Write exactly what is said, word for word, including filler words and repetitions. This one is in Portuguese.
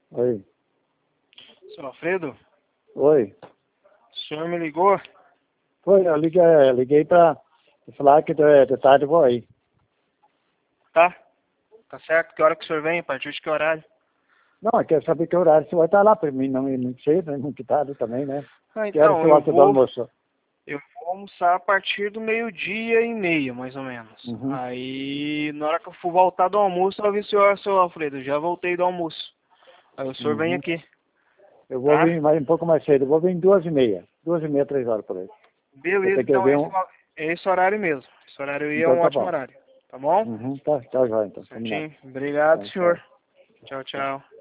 Oi. Seu Alfredo, Oi. o senhor me ligou? Foi, eu liguei, eu liguei pra falar que de, de tarde eu vou aí. Tá? Tá certo? Que hora que o senhor vem? A partir de que horário? Não, eu quero saber que horário você vai estar lá pra mim, não, não sei, né? Muito tarde também, né? Ah, Que hora você então, eu volta do vou, almoço? eu vou almoçar a partir do meio-dia e meia, mais ou menos. Uhum. Aí, na hora que eu for voltar do almoço, eu aviso o senhor, seu Alfredo, já voltei do almoço. Aí o senhor vem Uhum. aqui, Eu vou tá? vir mais, um pouco mais cedo, eu vou vir duas e meia. Duas e meia, três horas por aí. Eu Beleza, tenho que então ver é esse, um... é esse horário mesmo. Esse horário aí é Então um tá ótimo bom. horário, tá bom? Uhum. Tá, tchau, já então. Combinado. Certinho? Obrigado, Tá, senhor. tchau. Tchau, Tchau. tchau.